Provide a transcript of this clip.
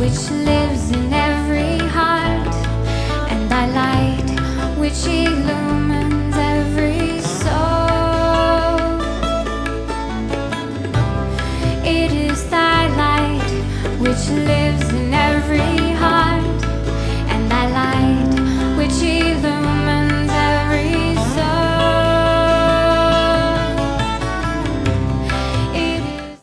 which lives in every heart, and thy light which illumines every soul. It is thy light which lives